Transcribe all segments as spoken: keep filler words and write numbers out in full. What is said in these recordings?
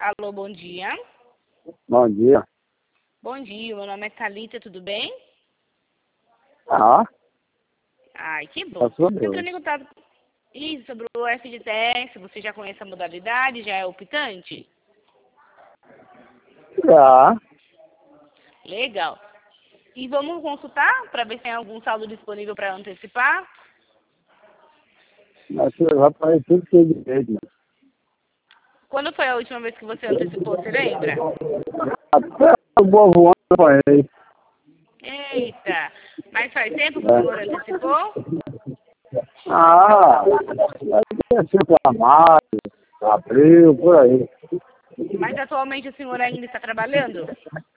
Alô, bom dia. Bom dia. Bom dia, meu nome é Thalita, tudo bem? Ah, Ai, que bom. tá sua Entrando Deus. em contato Isso, sobre o F de teste, você já conhece a modalidade, já é optante? Já. Legal. E vamos consultar para ver se tem algum saldo disponível para antecipar? Mas eu já falei tudo que tem direito, né? Quando foi a última vez que você antecipou, você lembra? Até o povo ano eu falei. Eita, mas faz tempo que o senhor antecipou? Ah, vai ser pra maio, abril, por aí. Mas atualmente o senhor ainda está trabalhando?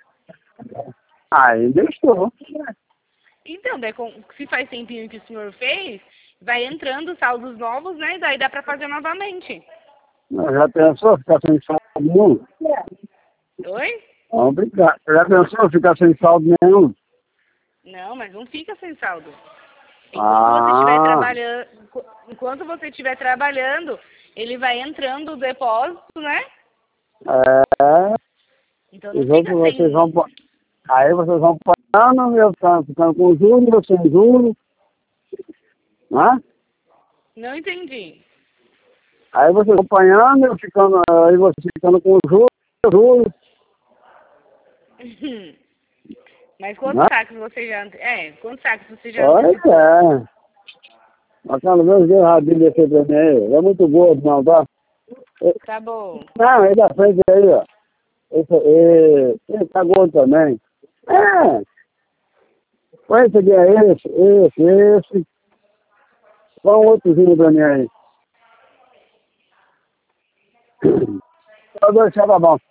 Ainda estou. Então, daí, com- se faz tempinho que o senhor fez, vai entrando saldos novos, né? E daí dá para fazer novamente. Mas já pensou ficar sem saldo nenhum? Oi? Vamos brincar. Já pensou ficar sem saldo nenhum? Não, mas não fica sem saldo. Enquanto você estiver Ah, trabalhando, enquanto você estiver trabalhando, ele vai entrando o depósito, né? é. Então não Os fica outros vocês vão. sem. pa- Aí vocês vão pagando, eu ficando ficando com juros, eu sem juros, né? Não entendi. Aí você acompanhando, eu ficando, aí você ficando com juros, juros, Mas quantos né? saques você já ante- é, quantos saques você já Olha, antecipou? é. Aquela vez deu rabinho desse pra mim aí. É muito gordo, não, tá? É, Tá bom. não, aí da frente aí, ó. Esse, é, ele tá gordo também. É. Põe esse aqui, é esse, esse, esse. Põe um outrozinho pra mim aí. Só dois, tá bom.